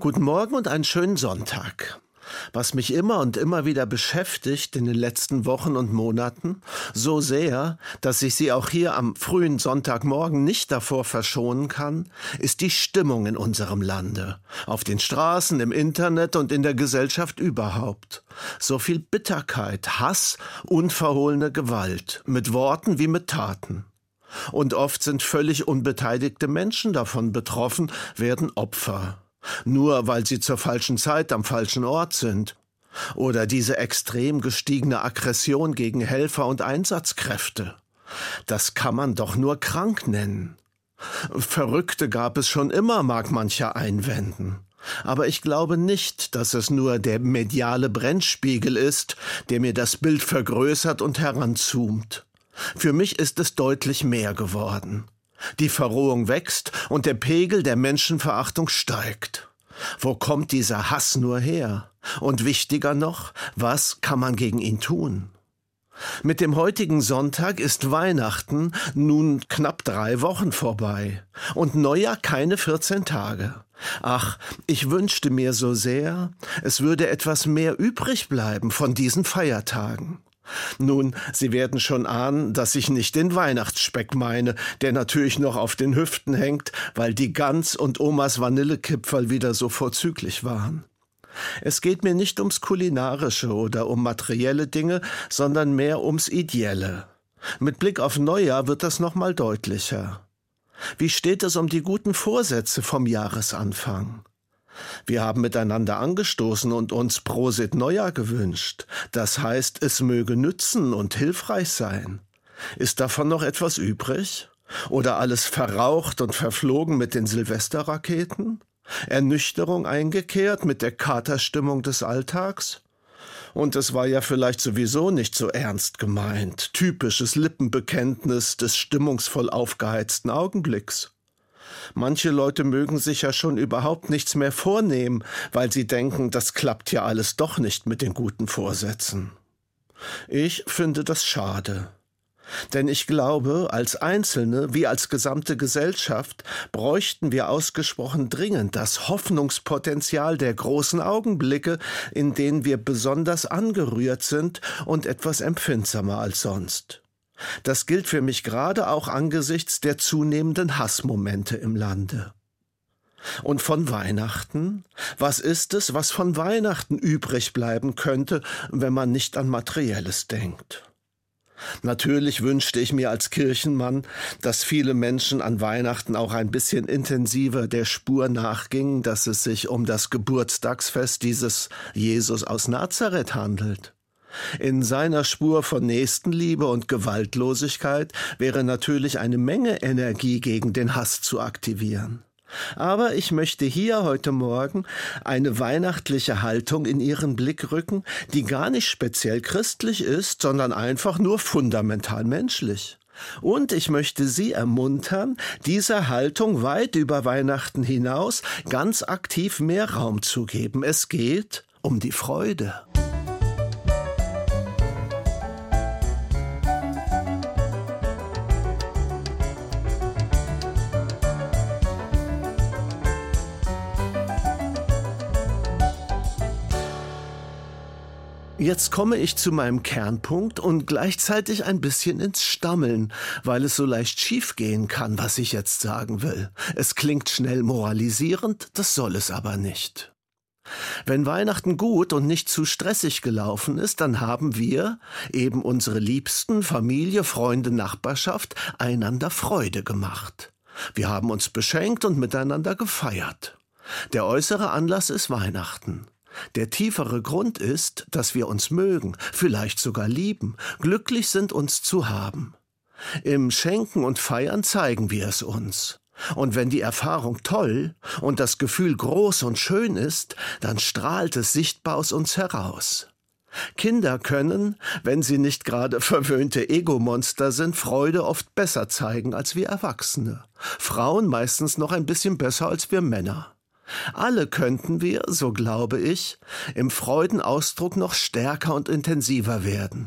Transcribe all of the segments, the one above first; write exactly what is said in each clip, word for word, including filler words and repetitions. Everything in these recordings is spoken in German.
Guten Morgen und einen schönen Sonntag. Was mich immer und immer wieder beschäftigt in den letzten Wochen und Monaten, so sehr, dass ich Sie auch hier am frühen Sonntagmorgen nicht davor verschonen kann, ist die Stimmung in unserem Lande, auf den Straßen, im Internet und in der Gesellschaft überhaupt. So viel Bitterkeit, Hass, unverhohlene Gewalt, mit Worten wie mit Taten. Und oft sind völlig unbeteiligte Menschen davon betroffen, werden Opfer. Nur weil sie zur falschen Zeit am falschen Ort sind. Oder diese extrem gestiegene Aggression gegen Helfer und Einsatzkräfte. Das kann man doch nur krank nennen. Verrückte gab es schon immer, mag mancher einwenden. Aber ich glaube nicht, dass es nur der mediale Brennspiegel ist, der mir das Bild vergrößert und heranzoomt. Für mich ist es deutlich mehr geworden. Die Verrohung wächst und der Pegel der Menschenverachtung steigt. Wo kommt dieser Hass nur her? Und wichtiger noch, was kann man gegen ihn tun? Mit dem heutigen Sonntag ist Weihnachten nun knapp drei Wochen vorbei und Neujahr keine vierzehn Tage. Ach, ich wünschte mir so sehr, es würde etwas mehr übrig bleiben von diesen Feiertagen. Nun, Sie werden schon ahnen, dass ich nicht den Weihnachtsspeck meine, der natürlich noch auf den Hüften hängt, weil die Gans und Omas Vanillekipferl wieder so vorzüglich waren. Es geht mir nicht ums Kulinarische oder um materielle Dinge, sondern mehr ums Ideelle. Mit Blick auf Neujahr wird das noch mal deutlicher. Wie steht es um die guten Vorsätze vom Jahresanfang? Wir haben miteinander angestoßen und uns Prosit Neujahr gewünscht. Das heißt, es möge nützen und hilfreich sein. Ist davon noch etwas übrig? Oder alles verraucht und verflogen mit den Silvesterraketen? Ernüchterung eingekehrt mit der Katerstimmung des Alltags? Und es war ja vielleicht sowieso nicht so ernst gemeint. Typisches Lippenbekenntnis des stimmungsvoll aufgeheizten Augenblicks. Manche Leute mögen sich ja schon überhaupt nichts mehr vornehmen, weil sie denken, das klappt ja alles doch nicht mit den guten Vorsätzen. Ich finde das schade. Denn ich glaube, als Einzelne wie als gesamte Gesellschaft bräuchten wir ausgesprochen dringend das Hoffnungspotenzial der großen Augenblicke, in denen wir besonders angerührt sind und etwas empfindsamer als sonst. Das gilt für mich gerade auch angesichts der zunehmenden Hassmomente im Lande. Und von Weihnachten? Was ist es, was von Weihnachten übrig bleiben könnte, wenn man nicht an Materielles denkt? Natürlich wünschte ich mir als Kirchenmann, dass viele Menschen an Weihnachten auch ein bisschen intensiver der Spur nachgingen, dass es sich um das Geburtstagsfest dieses Jesus aus Nazareth handelt. In seiner Spur von Nächstenliebe und Gewaltlosigkeit wäre natürlich eine Menge Energie gegen den Hass zu aktivieren. Aber ich möchte hier heute Morgen eine weihnachtliche Haltung in Ihren Blick rücken, die gar nicht speziell christlich ist, sondern einfach nur fundamental menschlich. Und ich möchte Sie ermuntern, dieser Haltung weit über Weihnachten hinaus ganz aktiv mehr Raum zu geben. Es geht um die Freude. Jetzt komme ich zu meinem Kernpunkt und gleichzeitig ein bisschen ins Stammeln, weil es so leicht schiefgehen kann, was ich jetzt sagen will. Es klingt schnell moralisierend, das soll es aber nicht. Wenn Weihnachten gut und nicht zu stressig gelaufen ist, dann haben wir, eben unsere Liebsten, Familie, Freunde, Nachbarschaft, einander Freude gemacht. Wir haben uns beschenkt und miteinander gefeiert. Der äußere Anlass ist Weihnachten. Der tiefere Grund ist, dass wir uns mögen, vielleicht sogar lieben, glücklich sind, uns zu haben. Im Schenken und Feiern zeigen wir es uns. Und wenn die Erfahrung toll und das Gefühl groß und schön ist, dann strahlt es sichtbar aus uns heraus. Kinder können, wenn sie nicht gerade verwöhnte Ego-Monster sind, Freude oft besser zeigen als wir Erwachsene. Frauen meistens noch ein bisschen besser als wir Männer. Alle könnten wir, so glaube ich, im Freudenausdruck noch stärker und intensiver werden.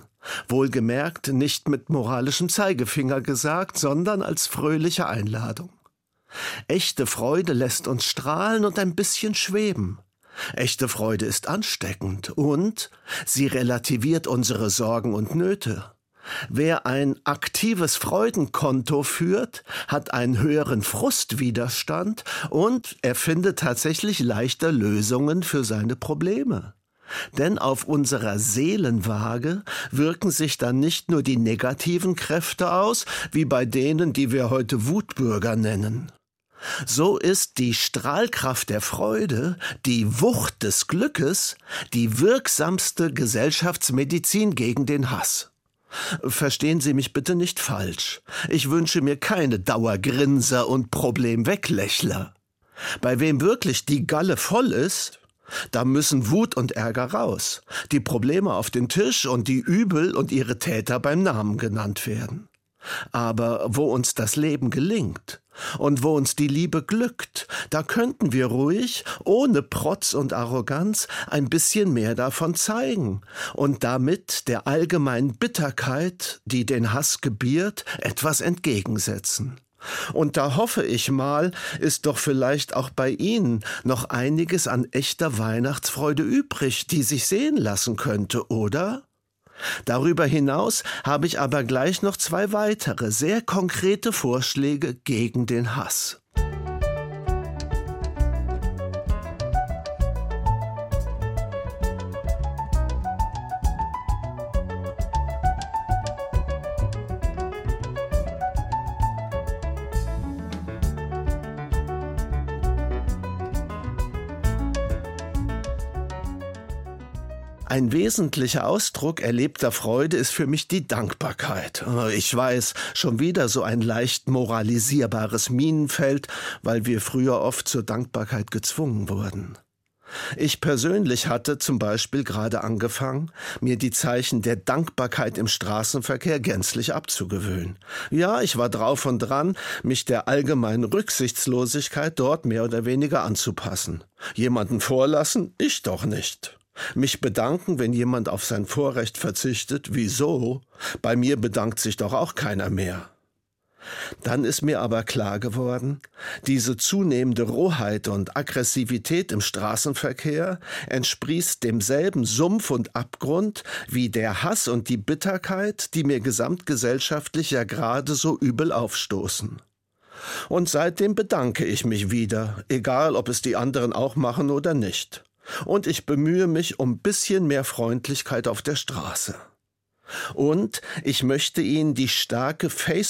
Wohlgemerkt nicht mit moralischem Zeigefinger gesagt, sondern als fröhliche Einladung. Echte Freude lässt uns strahlen und ein bisschen schweben. Echte Freude ist ansteckend und sie relativiert unsere Sorgen und Nöte. Wer ein aktives Freudenkonto führt, hat einen höheren Frustwiderstand und er findet tatsächlich leichter Lösungen für seine Probleme. Denn auf unserer Seelenwaage wirken sich dann nicht nur die negativen Kräfte aus, wie bei denen, die wir heute Wutbürger nennen. So ist die Strahlkraft der Freude, die Wucht des Glückes, die wirksamste Gesellschaftsmedizin gegen den Hass. Verstehen Sie mich bitte nicht falsch. Ich wünsche mir keine Dauergrinser und Problemweglächler. Bei wem wirklich die Galle voll ist, da müssen Wut und Ärger raus, die Probleme auf den Tisch und die Übel und ihre Täter beim Namen genannt werden. Aber wo uns das Leben gelingt und wo uns die Liebe glückt, da könnten wir ruhig, ohne Protz und Arroganz, ein bisschen mehr davon zeigen und damit der allgemeinen Bitterkeit, die den Hass gebiert, etwas entgegensetzen. Und da hoffe ich mal, ist doch vielleicht auch bei Ihnen noch einiges an echter Weihnachtsfreude übrig, die sich sehen lassen könnte, oder? Darüber hinaus habe ich aber gleich noch zwei weitere, sehr konkrete Vorschläge gegen den Hass. Ein wesentlicher Ausdruck erlebter Freude ist für mich die Dankbarkeit. Ich weiß, schon wieder so ein leicht moralisierbares Minenfeld, weil wir früher oft zur Dankbarkeit gezwungen wurden. Ich persönlich hatte zum Beispiel gerade angefangen, mir die Zeichen der Dankbarkeit im Straßenverkehr gänzlich abzugewöhnen. Ja, ich war drauf und dran, mich der allgemeinen Rücksichtslosigkeit dort mehr oder weniger anzupassen. Jemanden vorlassen? Ich doch nicht. Mich bedanken, wenn jemand auf sein Vorrecht verzichtet? Wieso? Bei mir bedankt sich doch auch keiner mehr. Dann ist mir aber klar geworden, diese zunehmende Rohheit und Aggressivität im Straßenverkehr entsprießt demselben Sumpf und Abgrund wie der Hass und die Bitterkeit, die mir gesamtgesellschaftlich ja gerade so übel aufstoßen. Und seitdem bedanke ich mich wieder, egal ob es die anderen auch machen oder nicht. Und ich bemühe mich um ein bisschen mehr Freundlichkeit auf der Straße. Und ich möchte Ihnen die starke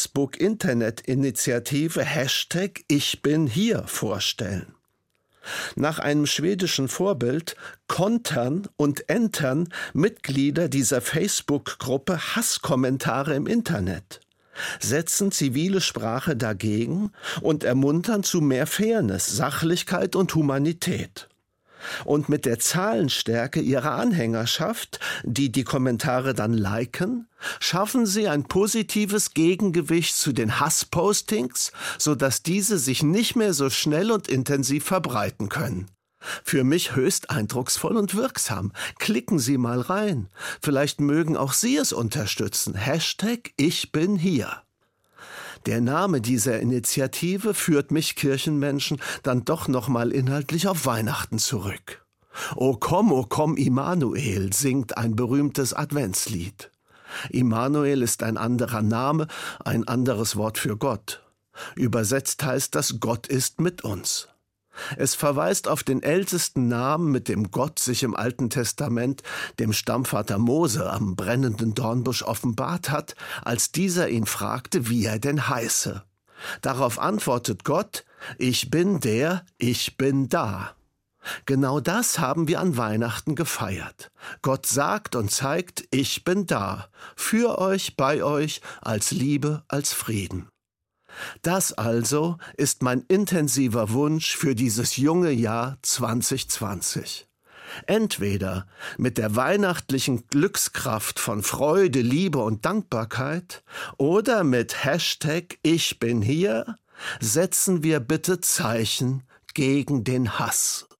Facebook-Internet-Initiative Hashtag Ich bin hier vorstellen. Nach einem schwedischen Vorbild kontern und entern Mitglieder dieser Facebook-Gruppe Hasskommentare im Internet, setzen zivile Sprache dagegen und ermuntern zu mehr Fairness, Sachlichkeit und Humanität. Und mit der Zahlenstärke ihrer Anhängerschaft, die die Kommentare dann liken, schaffen sie ein positives Gegengewicht zu den Hasspostings, sodass diese sich nicht mehr so schnell und intensiv verbreiten können. Für mich höchst eindrucksvoll und wirksam. Klicken Sie mal rein. Vielleicht mögen auch Sie es unterstützen. Hashtag Ich bin hier. Der Name dieser Initiative führt mich Kirchenmenschen dann doch nochmal inhaltlich auf Weihnachten zurück. O komm, o komm, Immanuel, singt ein berühmtes Adventslied. Immanuel ist ein anderer Name, ein anderes Wort für Gott. Übersetzt heißt das, Gott ist mit uns. Es verweist auf den ältesten Namen, mit dem Gott sich im Alten Testament dem Stammvater Mose am brennenden Dornbusch offenbart hat, als dieser ihn fragte, wie er denn heiße. Darauf antwortet Gott, ich bin der, ich bin da. Genau das haben wir an Weihnachten gefeiert. Gott sagt und zeigt, ich bin da, für euch, bei euch, als Liebe, als Frieden. Das also ist mein intensiver Wunsch für dieses junge Jahr zwanzig zwanzig. Entweder mit der weihnachtlichen Glückskraft von Freude, Liebe und Dankbarkeit oder mit Hashtag Ich bin hier setzen wir bitte Zeichen gegen den Hass.